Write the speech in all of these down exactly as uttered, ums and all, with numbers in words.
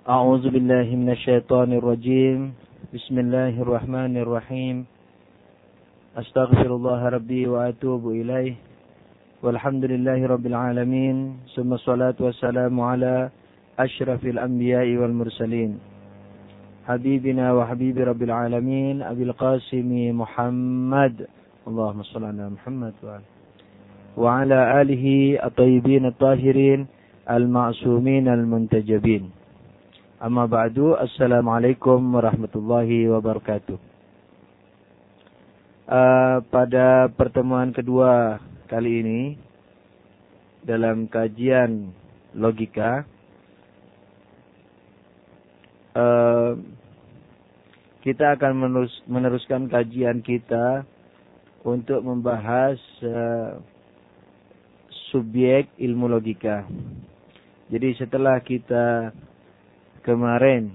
أعوذ بالله من الشيطان الرجيم. بسم الله الرحمن الرحيم. أستغفر الله ربي وأتوب إليه. والحمد لله رب العالمين. ثم الصلاة والسلام على أشرف الأنبياء والمرسلين حبيبنا وحبيب رب العالمين أبي القاسم محمد اللهم صل على محمد وعلى آله الطيبين الطاهرين المعصومين المنتجبين. Amma ba'du, assalamualaikum warahmatullahi wabarakatuh. Uh, pada pertemuan kedua kali ini dalam kajian logika, uh, kita akan menerus, meneruskan kajian kita untuk membahas uh, subjek ilmu logika. Jadi setelah kita kemarin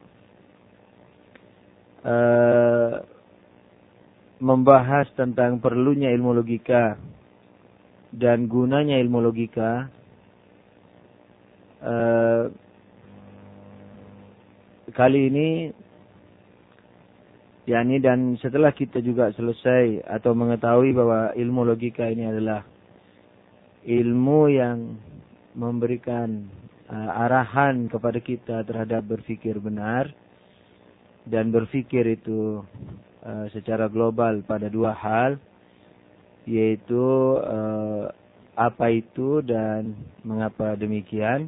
uh, membahas tentang perlunya ilmu logika dan gunanya ilmu logika, uh, kali ini yakni dan setelah kita juga selesai atau mengetahui bahwa ilmu logika ini adalah ilmu yang memberikan Uh, arahan kepada kita terhadap berfikir benar dan berfikir itu uh, secara global pada dua hal, yaitu uh, apa itu dan mengapa demikian,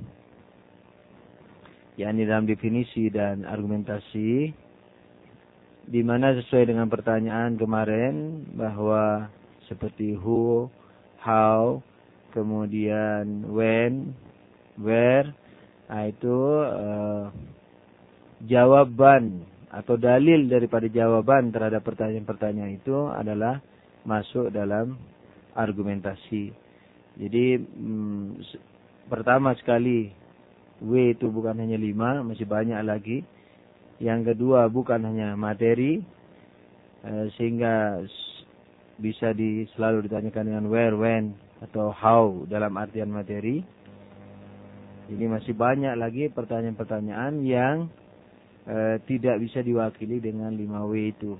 yakni dalam definisi dan argumentasi, di mana sesuai dengan pertanyaan kemarin bahwa seperti who, how, kemudian when, where, nah itu uh, jawaban atau dalil daripada jawaban terhadap pertanyaan-pertanyaan itu adalah masuk dalam argumentasi. Jadi hmm, pertama sekali, W itu bukan hanya lima, masih banyak lagi. Yang kedua bukan hanya materi, uh, sehingga bisa di, selalu ditanyakan dengan where, when, atau how dalam artian materi. Jadi masih banyak lagi pertanyaan-pertanyaan yang e, tidak bisa diwakili dengan lima W itu.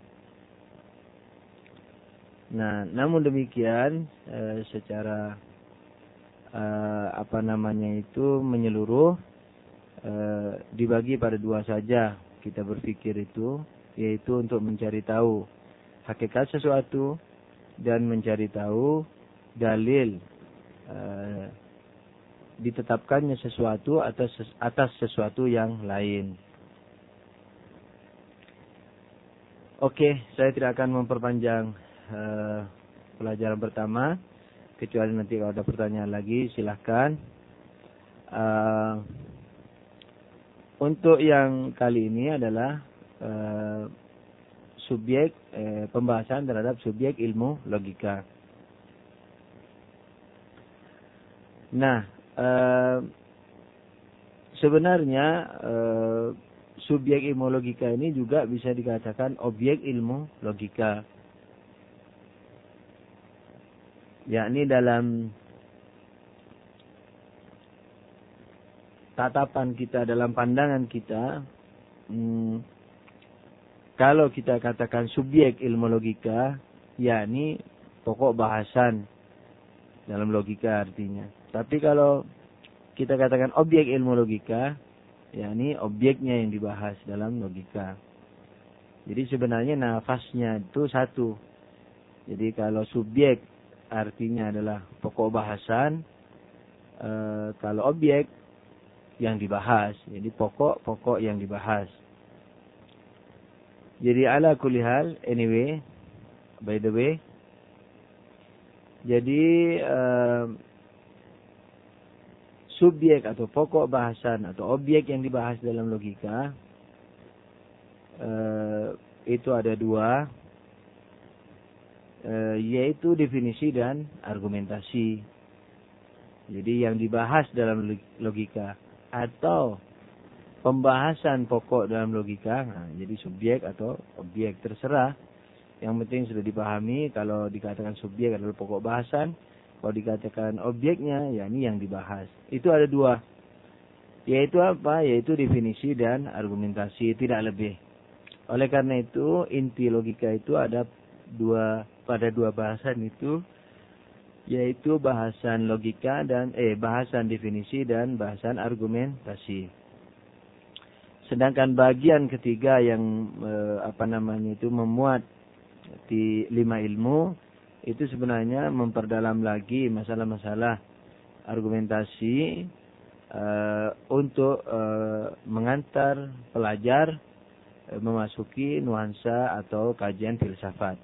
Nah, namun demikian e, secara e, apa namanya itu menyeluruh e, dibagi pada dua saja kita berpikir itu, yaitu untuk mencari tahu hakikat sesuatu dan mencari tahu dalil e, ditetapkannya sesuatu atas atas sesuatu yang lain. Oke, saya tidak akan memperpanjang uh, pelajaran pertama, kecuali nanti kalau ada pertanyaan lagi silahkan. Uh, untuk yang kali ini adalah uh, subjek uh, pembahasan terhadap subjek ilmu logika. Nah, Uh, sebenarnya uh, subjek ilmu logika ini juga bisa dikatakan objek ilmu logika, yakni dalam tatapan kita, dalam pandangan kita, hmm, kalau kita katakan subjek ilmu logika, yakni pokok bahasan dalam logika artinya. Tapi kalau kita katakan objek ilmu logika, yakni objeknya yang dibahas dalam logika. Jadi sebenarnya nafasnya itu satu. Jadi kalau subjek artinya adalah pokok bahasan, e, kalau objek yang dibahas, jadi pokok-pokok yang dibahas. Jadi ala kulli hal, anyway, by the way, jadi e, subjek atau pokok bahasan atau objek yang dibahas dalam logika eh, itu ada dua, eh, yaitu definisi dan argumentasi. Jadi yang dibahas dalam logika atau pembahasan pokok dalam logika, nah, jadi subjek atau objek terserah. Yang penting sudah dipahami kalau dikatakan subjek adalah pokok bahasan. Kalau dikatakan objeknya, ya ini yang dibahas. Itu ada dua. Yaitu apa? Yaitu definisi dan argumentasi, tidak lebih. Oleh karena itu, inti logika itu ada dua, pada dua bahasan itu, yaitu bahasan logika dan eh bahasan definisi dan bahasan argumentasi. Sedangkan bagian ketiga yang eh, apa namanya itu memuat di lima ilmu itu sebenarnya memperdalam lagi masalah-masalah argumentasi eh, untuk eh, mengantar pelajar eh, memasuki nuansa atau kajian filsafat.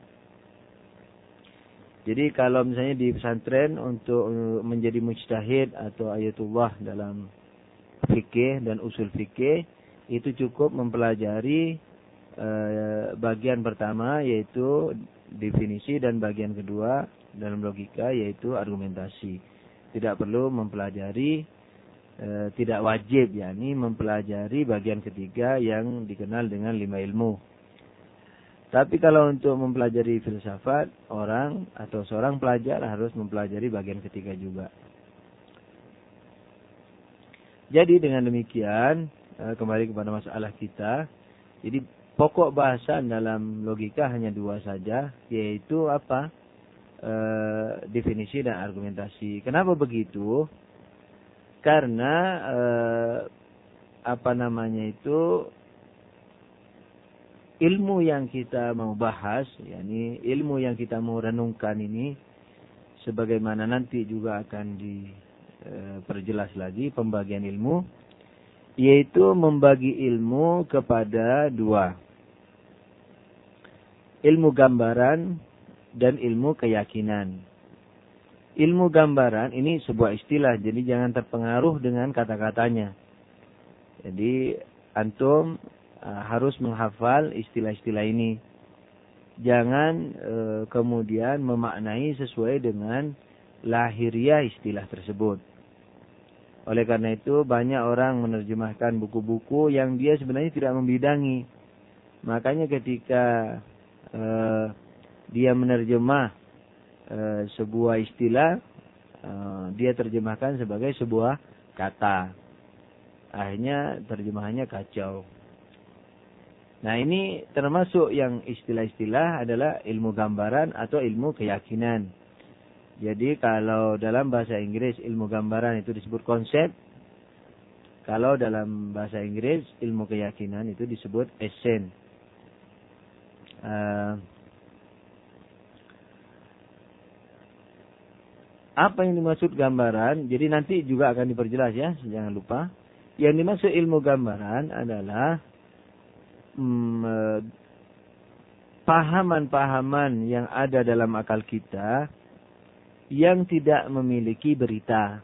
Jadi kalau misalnya di pesantren untuk menjadi mujtahid atau ayatullah dalam fikih dan usul fikih, itu cukup mempelajari eh, bagian pertama yaitu definisi dan bagian kedua dalam logika yaitu argumentasi. Tidak perlu mempelajari, eh, tidak wajib yakni mempelajari bagian ketiga yang dikenal dengan lima ilmu. Tapi kalau untuk mempelajari filsafat, orang atau seorang pelajar harus mempelajari bagian ketiga juga. Jadi dengan demikian, kembali kepada masalah kita. Jadi pokok bahasan dalam logika hanya dua saja, yaitu apa? E, definisi dan argumentasi. Kenapa begitu? Karena e, apa namanya itu ilmu yang kita mau bahas, yakni ilmu yang kita mau renungkan ini, sebagaimana nanti juga akan diperjelas lagi pembagian ilmu, yaitu membagi ilmu kepada dua. Ilmu gambaran dan ilmu keyakinan. Ilmu gambaran ini sebuah istilah, jadi jangan terpengaruh dengan kata-katanya. Jadi antum Uh, harus menghafal istilah-istilah ini. Jangan uh, kemudian memaknai sesuai dengan lahiriah istilah tersebut. Oleh karena itu banyak orang menerjemahkan buku-buku yang dia sebenarnya tidak membidangi. Makanya ketika uh, dia menerjemah uh, sebuah istilah, uh, dia terjemahkan sebagai sebuah kata. Akhirnya terjemahannya kacau. Nah ini termasuk yang istilah-istilah adalah ilmu gambaran atau ilmu keyakinan. Jadi kalau dalam bahasa Inggris ilmu gambaran itu disebut konsep. Kalau dalam bahasa Inggris ilmu keyakinan itu disebut essence. Uh, apa yang dimaksud gambaran? Jadi nanti juga akan diperjelas ya, jangan lupa. Yang dimaksud ilmu gambaran adalah pahaman-pahaman yang ada dalam akal kita yang tidak memiliki berita,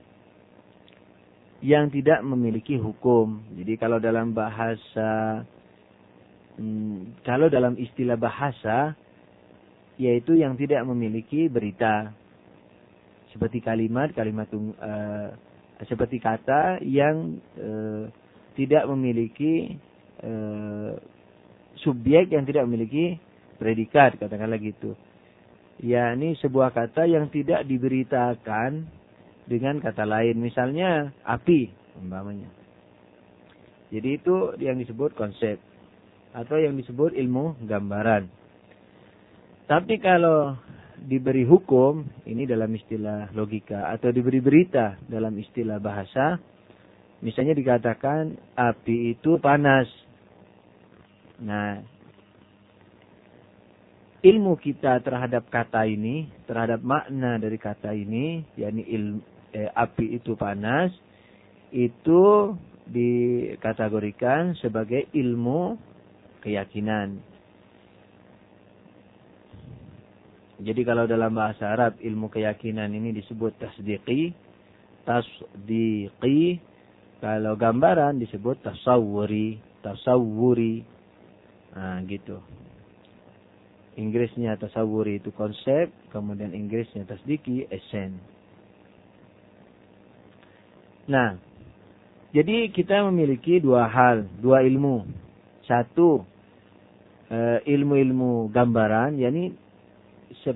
yang tidak memiliki hukum. Jadi kalau dalam bahasa, kalau dalam istilah bahasa, yaitu yang tidak memiliki berita, seperti kalimat, kalimat uh, seperti kata yang uh, tidak memiliki Uh, subjek, yang tidak memiliki predikat, katakanlah gitu. Ya, ini sebuah kata yang tidak diberitakan dengan kata lain. Misalnya api, umpamanya. Jadi itu yang disebut konsep atau yang disebut ilmu gambaran. Tapi kalau diberi hukum, ini dalam istilah logika, atau diberi berita dalam istilah bahasa, misalnya dikatakan api itu panas. Nah, ilmu kita terhadap kata ini, terhadap makna dari kata ini, yakni ilmu, eh, api itu panas, itu dikategorikan sebagai ilmu keyakinan. Jadi kalau dalam bahasa Arab ilmu keyakinan ini disebut tasdiqi, tasdiqi. Kalau gambaran disebut tasawwuri, tasawwuri. Nah, gitu. Inggrisnya tasawwuri itu konsep, kemudian Inggrisnya tasdiki, esen. Nah, jadi kita memiliki dua hal, dua ilmu. Satu, eh, ilmu-ilmu gambaran, yakni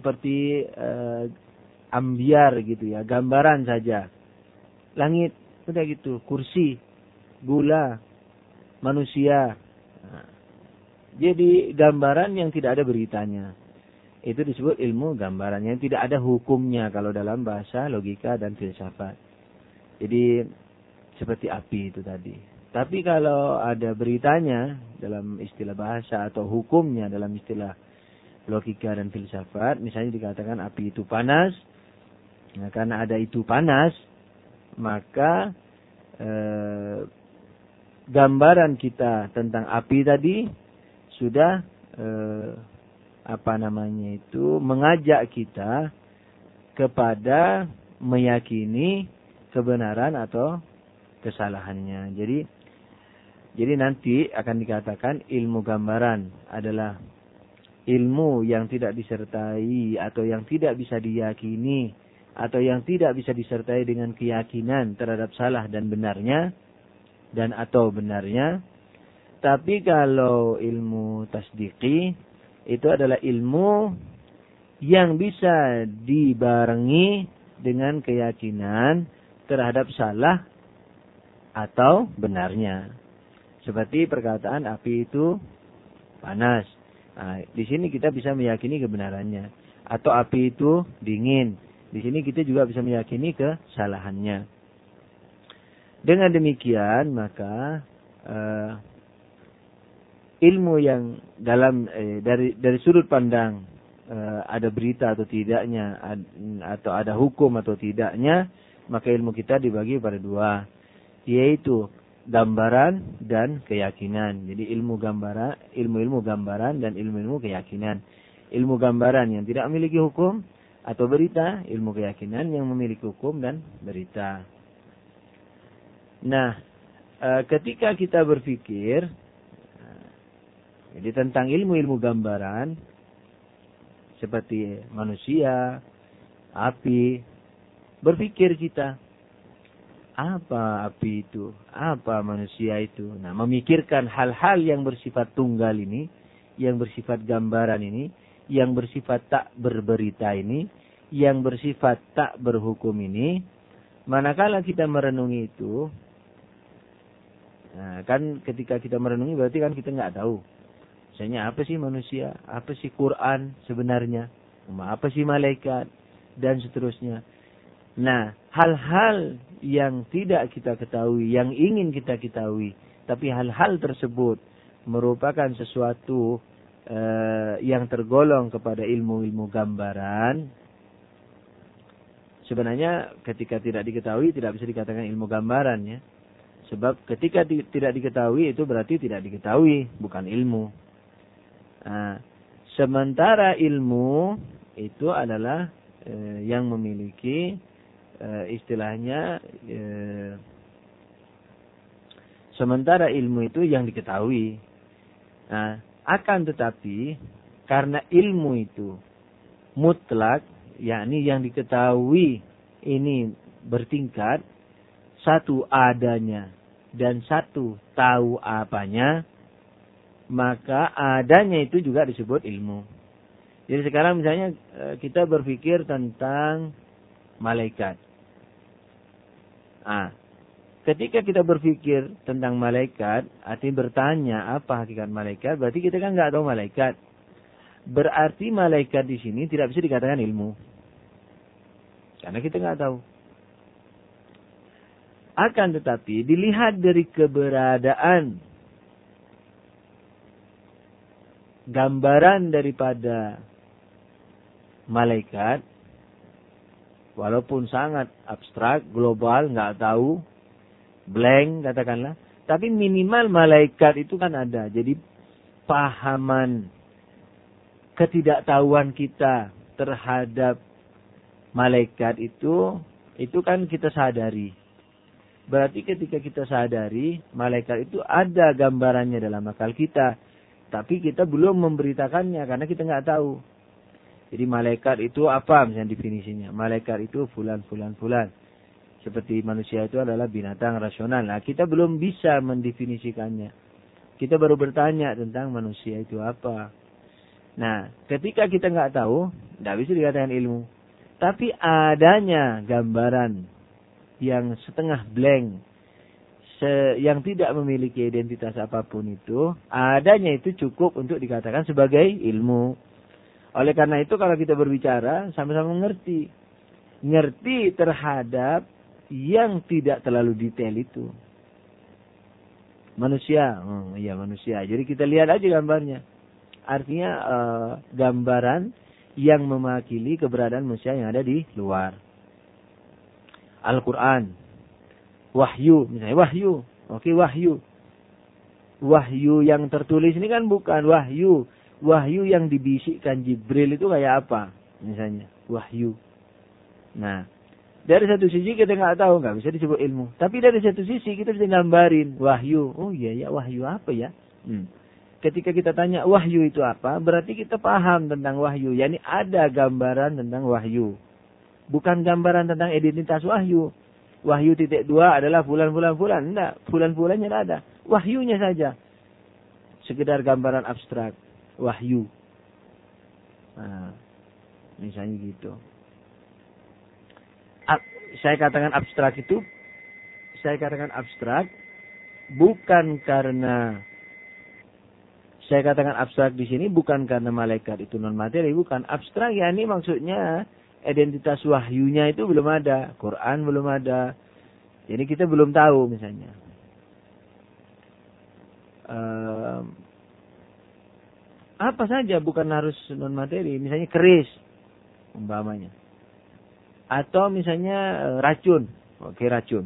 seperti eh, ambiar gitu ya, gambaran saja. Langit, Udah gitu, kursi, gula, manusia. Nah, jadi gambaran yang tidak ada beritanya. Itu disebut ilmu gambaran yang tidak ada hukumnya kalau dalam bahasa logika dan filsafat. Jadi seperti api itu tadi. Tapi kalau ada beritanya dalam istilah bahasa atau hukumnya dalam istilah logika dan filsafat, misalnya dikatakan api itu panas. Nah, karena ada itu panas, maka eh, gambaran kita tentang api tadi sudah eh, apa namanya itu mengajak kita kepada meyakini kebenaran atau kesalahannya. Jadi jadi nanti akan dikatakan ilmu gambaran adalah ilmu yang tidak disertai atau yang tidak bisa diyakini atau yang tidak bisa disertai dengan keyakinan terhadap salah dan benarnya dan atau benarnya. Tapi kalau ilmu tasdiki itu adalah ilmu yang bisa dibarengi dengan keyakinan terhadap salah atau benarnya. Seperti perkataan api itu panas. Nah, di sini kita bisa meyakini kebenarannya. Atau api itu dingin. Di sini kita juga bisa meyakini kesalahannya. Dengan demikian maka uh, ilmu yang dalam eh, dari dari sudut pandang eh, ada berita atau tidaknya ad, atau ada hukum atau tidaknya, maka ilmu kita dibagi pada dua, yaitu gambaran dan keyakinan. Jadi ilmu gambaran, ilmu-ilmu gambaran dan ilmu-ilmu keyakinan. Ilmu gambaran yang tidak memiliki hukum atau berita, ilmu keyakinan yang memiliki hukum dan berita. Nah, eh, ketika kita berpikir jadi tentang ilmu-ilmu gambaran seperti manusia, api, berpikir kita, apa api itu, apa manusia itu. Nah, memikirkan hal-hal yang bersifat tunggal ini, yang bersifat gambaran ini, yang bersifat tak berberita ini, yang bersifat tak berhukum ini, manakala kita merenungi itu, nah, kan ketika kita merenungi berarti kan kita nggak tahu. Misalnya apa sih manusia, apa sih Quran sebenarnya, apa sih malaikat, dan seterusnya. Nah, hal-hal yang tidak kita ketahui, yang ingin kita ketahui, tapi hal-hal tersebut merupakan sesuatu eh, yang tergolong kepada ilmu-ilmu gambaran. Sebenarnya ketika tidak diketahui tidak bisa dikatakan ilmu gambaran ya. Sebab ketika di, tidak diketahui itu berarti tidak diketahui, bukan ilmu. Nah, sementara ilmu itu adalah eh, yang memiliki eh, istilahnya eh, sementara ilmu itu yang diketahui. Nah, akan tetapi karena ilmu itu mutlak, yakni yang diketahui ini bertingkat, satu adanya dan satu tahu apanya, maka adanya itu juga disebut ilmu. Jadi sekarang misalnya kita berpikir tentang malaikat. Ah, ketika kita berpikir tentang malaikat, artinya bertanya apa hakikat malaikat, berarti kita kan nggak tahu malaikat. Berarti malaikat di sini tidak bisa dikatakan ilmu, karena kita nggak tahu. Akan tetapi dilihat dari keberadaan gambaran daripada malaikat, walaupun sangat abstrak, global, nggak tahu, blank katakanlah, tapi minimal malaikat itu kan ada. Jadi pahaman ketidaktahuan kita terhadap malaikat itu, itu kan kita sadari. Berarti ketika kita sadari, malaikat itu ada gambarannya dalam akal kita. Tapi kita belum memberitakannya karena kita nggak tahu. Jadi malaikat itu apa misalnya definisinya? Malaikat itu fulan, fulan, fulan. Seperti manusia itu adalah binatang rasional. Nah, kita belum bisa mendefinisikannya. Kita baru bertanya tentang manusia itu apa. Nah, ketika kita nggak tahu, nggak bisa dikatakan ilmu. Tapi adanya gambaran yang setengah blank, se yang tidak memiliki identitas apapun itu, adanya itu cukup untuk dikatakan sebagai ilmu. Oleh karena itu kalau kita berbicara sama-sama mengerti. Ngerti terhadap yang tidak terlalu detail itu. Manusia, oh, iya manusia. Jadi kita lihat aja gambarnya. Artinya uh, gambaran yang mewakili keberadaan manusia yang ada di luar. Al-Quran, wahyu, misalnya wahyu, oke wahyu. Wahyu yang tertulis ini kan bukan wahyu. Wahyu yang dibisikkan Jibril itu kayak apa? Misalnya, wahyu. Nah, dari satu sisi kita nggak tahu, nggak bisa disebut ilmu. Tapi dari satu sisi kita bisa gambarin wahyu. Oh iya ya, wahyu apa ya? Hmm. Ketika kita tanya wahyu itu apa, berarti kita paham tentang wahyu. Yani ada gambaran tentang wahyu. Bukan gambaran tentang identitas wahyu. Wahyu titik dua adalah bulan-bulan-bulan. Enggak, bulan-bulannya tidak ada. Wahyunya saja. Sekedar gambaran abstrak. Wahyu. Nah, misalnya gitu. Saya katakan abstrak itu, saya katakan abstrak bukan karena saya katakan abstrak di sini bukan karena malaikat itu non materi, bukan. Abstrak ya ini maksudnya identitas wahyunya itu belum ada, Quran belum ada, jadi kita belum tahu misalnya. Um, apa saja bukan harus non materi, misalnya keris, umpamanya. Atau misalnya racun. Oke, racun.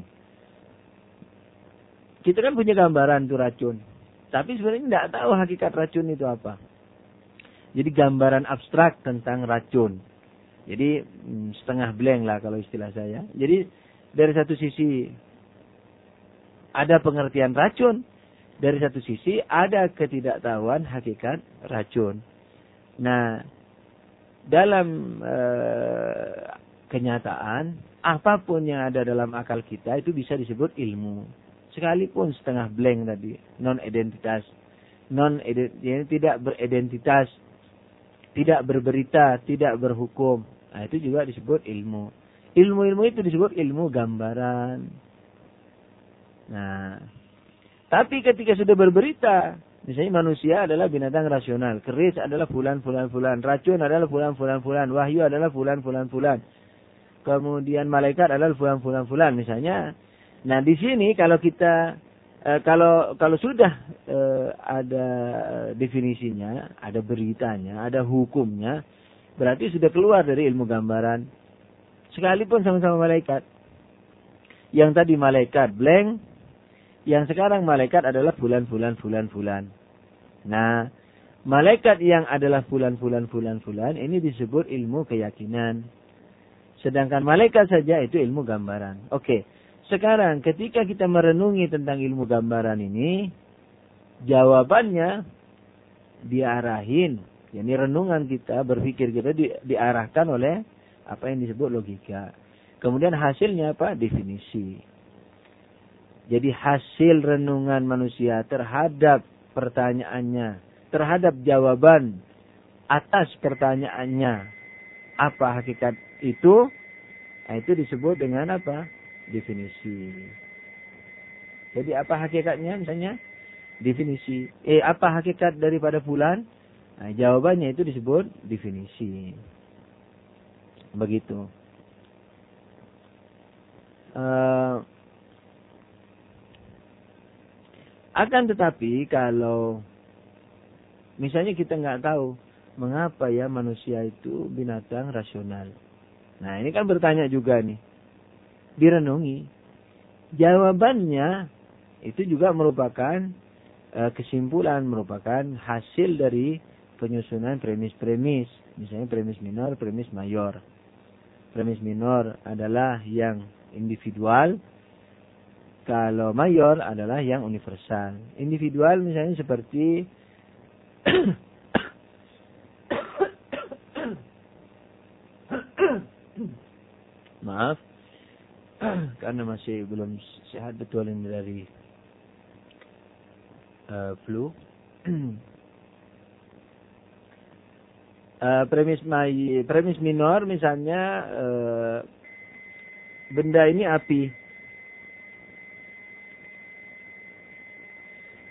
Kita kan punya gambaran tuh racun. Tapi sebenarnya tidak tahu hakikat racun itu apa. Jadi gambaran abstrak tentang racun. Jadi setengah blank lah kalau istilah saya. Jadi dari satu sisi ada pengertian racun. Dari satu sisi ada ketidaktahuan hakikat racun. Nah, dalam uh, kenyataan, apapun yang ada dalam akal kita itu bisa disebut ilmu. Sekalipun setengah blank tadi, non identitas, non identitas, tidak beridentitas, tidak berberita, tidak berhukum. Nah, itu juga disebut ilmu. Ilmu-ilmu itu disebut ilmu gambaran. Nah, tapi ketika sudah berberita, misalnya manusia adalah binatang rasional, keris adalah fulan fulan fulan, racun adalah fulan fulan fulan, wahyu adalah fulan fulan fulan. Kemudian malaikat adalah fulan fulan fulan misalnya. Nah, di sini kalau kita e, kalau kalau sudah e, ada definisinya, ada beritanya, ada hukumnya, berarti sudah keluar dari ilmu gambaran. Sekalipun sama-sama malaikat. Yang tadi malaikat blank, yang sekarang malaikat adalah fulan fulan fulan fulan. Nah, malaikat yang adalah fulan fulan fulan fulan ini disebut ilmu keyakinan. Sedangkan malaikat saja itu ilmu gambaran. Oke. Sekarang ketika kita merenungi tentang ilmu gambaran ini, jawabannya diarahin. Yani renungan kita, berpikir kita di, diarahkan oleh apa yang disebut logika. Kemudian hasilnya apa? Definisi. Jadi hasil renungan manusia terhadap pertanyaannya, terhadap jawaban atas pertanyaannya, apa hakikat itu? Nah, itu disebut dengan apa? Definisi. Jadi apa hakikatnya misalnya? Definisi. Eh, apa hakikat daripada fulan? Nah, jawabannya itu disebut definisi. Begitu. Uh, akan tetapi kalau misalnya kita nggak tahu mengapa ya manusia itu binatang rasional. Nah, ini kan bertanya juga nih. Direnungi. Jawabannya itu juga merupakan uh, kesimpulan, merupakan hasil dari penyusunan premis-premis. Misalnya premis minor, premis mayor. Premis minor adalah yang individual. Kalau mayor adalah yang universal. Individual misalnya seperti maaf, karena masih belum sehat betul ini dari uh, flu. uh, premis mai, premis minor misalnya uh, benda ini api.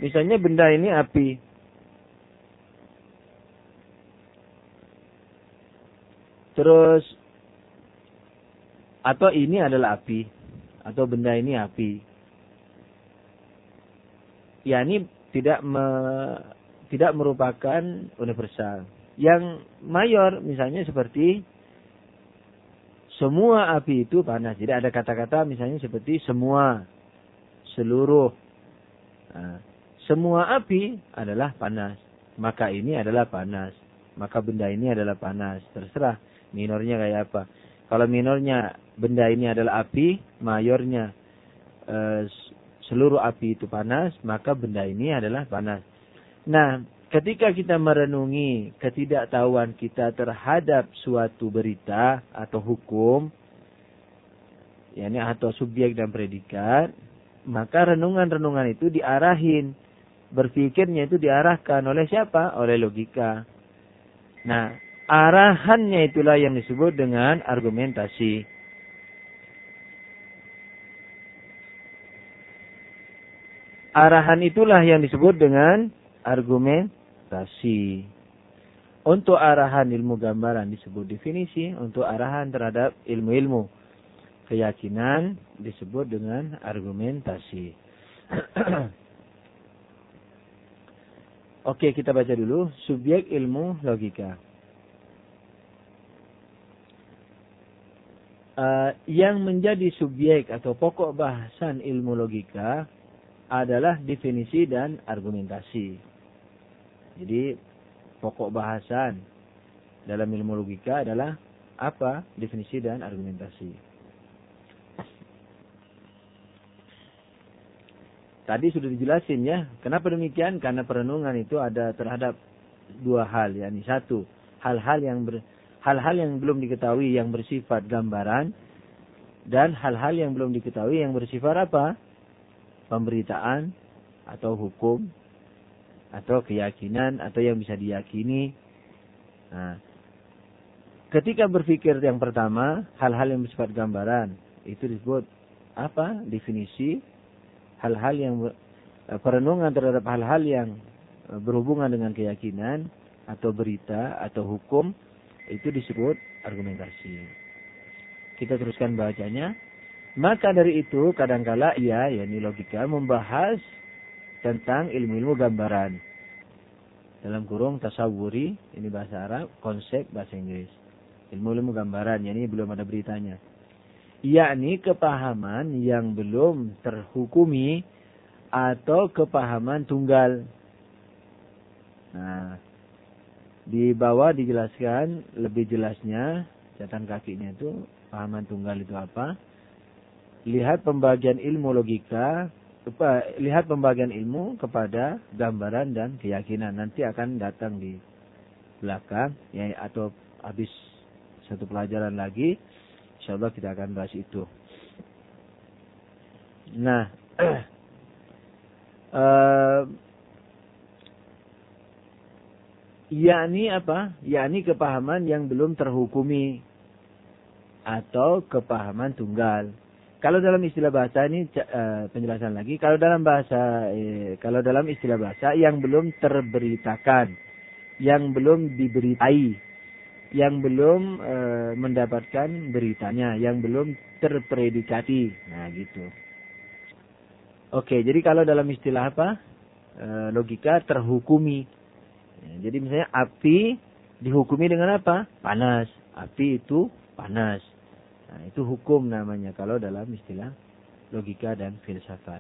Misalnya benda ini api. Terus, atau ini adalah api. Atau benda ini api. Ya ini tidak me, tidak merupakan universal. Yang mayor misalnya seperti semua api itu panas. Jadi ada kata-kata misalnya seperti semua, seluruh. Nah, semua api adalah panas. Maka ini adalah panas. Maka benda ini adalah panas. Terserah minornya kayak apa. Kalau minornya benda ini adalah api, mayornya eh, seluruh api itu panas, maka benda ini adalah panas. Nah, ketika kita merenungi ketidaktahuan kita terhadap suatu berita atau hukum, yakni atau subjek dan predikat, maka renungan-renungan itu diarahin, berpikirnya itu diarahkan oleh siapa? Oleh logika. Nah, arahannya itulah yang disebut dengan argumentasi. Arahan itulah yang disebut dengan argumentasi. Untuk arahan ilmu gambaran disebut definisi. Untuk arahan terhadap ilmu-ilmu keyakinan disebut dengan argumentasi. Oke, kita baca dulu. Subjek ilmu logika. Uh, yang menjadi subjek atau pokok bahasan ilmu logika adalah definisi dan argumentasi. Jadi pokok bahasan dalam ilmu logika adalah apa? Definisi dan argumentasi. Tadi sudah dijelasin ya. Kenapa demikian? Karena perenungan itu ada terhadap dua hal. Yakni satu, hal-hal yang ber, hal-hal yang belum diketahui yang bersifat gambaran. Dan hal-hal yang belum diketahui yang bersifat apa? Pemberitaan atau hukum atau keyakinan atau yang bisa diyakini. Nah, ketika berpikir yang pertama, hal-hal yang bersifat gambaran, itu disebut apa? Definisi. Hal-hal yang perenungan terhadap hal-hal yang berhubungan dengan keyakinan atau berita atau hukum, itu disebut argumentasi. Kita teruskan bacanya. Maka dari itu kadangkala ia, yakni logika, membahas tentang ilmu-ilmu gambaran. Dalam kurung tasawuri, ini bahasa Arab, konsep bahasa Inggris. Ilmu-ilmu gambaran, yakni belum ada beritanya. Yakni kepahaman yang belum terhukumi atau kepahaman tunggal. Nah, di bawah dijelaskan lebih jelasnya, catatan kakinya itu, pahaman tunggal itu apa. Lihat pembagian ilmu logika, lihat pembagian ilmu kepada gambaran dan keyakinan. Nanti akan datang di belakang, ya, atau habis satu pelajaran lagi, insyaallah kita akan bahas itu. Nah, uh, yakni apa? Yakni kepahaman yang belum terhukumi atau kepahaman tunggal. Kalau dalam istilah bahasa ini uh, penjelasan lagi. Kalau dalam bahasa, eh, kalau dalam istilah bahasa yang belum terberitakan, yang belum diberitai, yang belum uh, mendapatkan beritanya, yang belum terpredikati. Nah gitu. Oke, jadi kalau dalam istilah apa? Uh, logika terhukumi. Ya, jadi misalnya api dihukumi dengan apa? Panas. Api itu panas. Nah, itu hukum namanya kalau dalam istilah logika dan filsafat.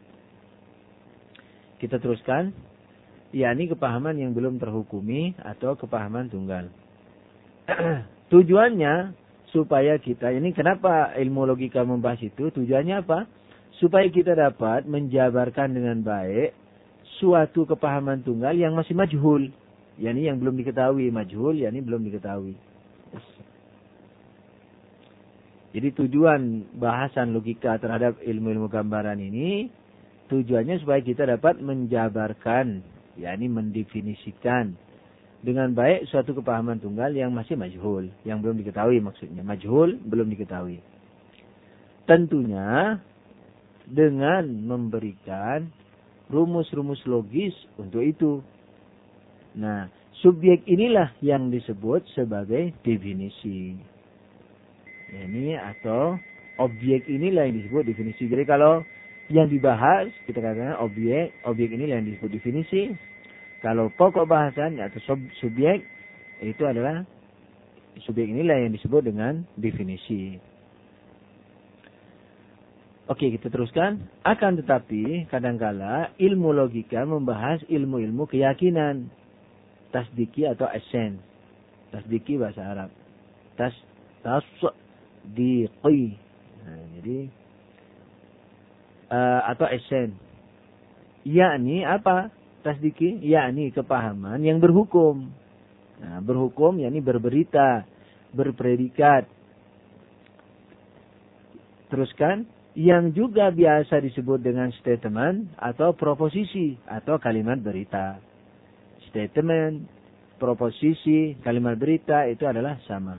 Kita teruskan. yakni kepahaman yang belum terhukumi atau kepahaman tunggal. Tujuannya supaya kita, ini kenapa ilmu logika membahas itu? Tujuannya apa? Supaya kita dapat menjabarkan dengan baik suatu kepahaman tunggal yang masih majhul. yakni yang belum diketahui. Majhul, yakni belum diketahui. Jadi tujuan bahasan logika terhadap ilmu-ilmu gambaran ini, tujuannya supaya kita dapat menjabarkan, yakni mendefinisikan dengan baik suatu kepahaman tunggal yang masih majhul, yang belum diketahui maksudnya. Majhul, belum diketahui. Tentunya dengan memberikan rumus-rumus logis untuk itu. Nah, subjek inilah yang disebut sebagai definisi. Ini atau objek inilah yang disebut definisi. Jadi kalau yang dibahas, kita katakan objek, objek inilah yang disebut definisi. Kalau pokok bahasan atau sub, subjek, itu adalah subjek inilah yang disebut dengan definisi. Oke, kita teruskan. Akan tetapi, kadangkala ilmu logika membahas ilmu-ilmu keyakinan. Tasdiki atau esen. Tasdiki bahasa Arab. Tas, tasdiqi. Nah, jadi, uh, atau esen. Yakni apa? Tasdiki, yakni kepahaman yang berhukum. Nah, berhukum, yakni berberita, berpredikat. Teruskan. Yang juga biasa disebut dengan statement atau proposisi atau kalimat berita. Statement, proposisi, kalimat berita itu adalah sama.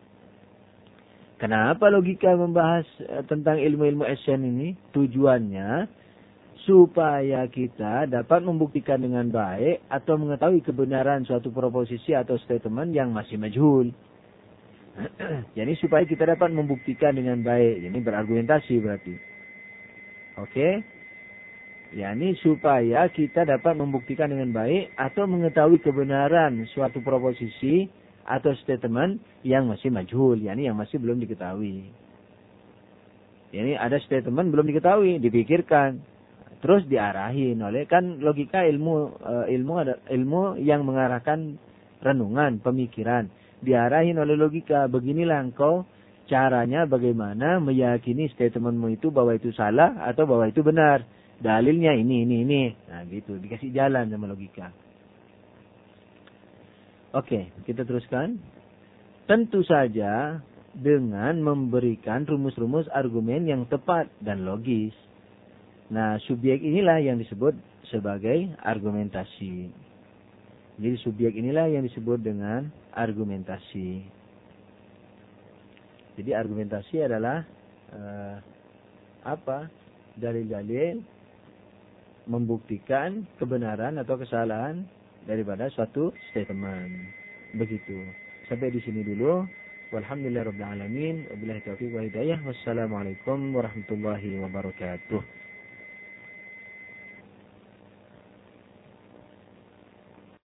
Kenapa logika membahas tentang ilmu-ilmu esen ini? Tujuannya supaya kita dapat membuktikan dengan baik atau mengetahui kebenaran suatu proposisi atau statement yang masih majhul. Jadi supaya kita dapat membuktikan dengan baik. Ini berargumentasi berarti. Oke. Yani supaya kita dapat membuktikan dengan baik atau mengetahui kebenaran suatu proposisi atau statement yang masih majhul. Yani yang masih belum diketahui. Yani ada statement belum diketahui, dipikirkan. Terus diarahin oleh, kan logika ilmu ilmu ada ilmu yang mengarahkan renungan, pemikiran. Diarahin oleh logika, beginilah engkau caranya bagaimana meyakini statementmu itu bahwa itu salah atau bahwa itu benar. Dalilnya ini, ini, ini. Nah gitu, dikasih jalan sama logika. Oke, kita teruskan. Tentu saja dengan memberikan rumus-rumus argumen yang tepat dan logis. Nah, subjek inilah yang disebut sebagai argumentasi. Jadi subjek inilah yang disebut dengan argumentasi. Jadi argumentasi adalah uh, apa? Dalil-dalil membuktikan kebenaran atau kesalahan daripada suatu statement. Begitu. Sampai di sini dulu. Walhamdulillahirabbil alamin. Wabillahi taufiq wal hidayah. Wassalamualaikum warahmatullahi wabarakatuh.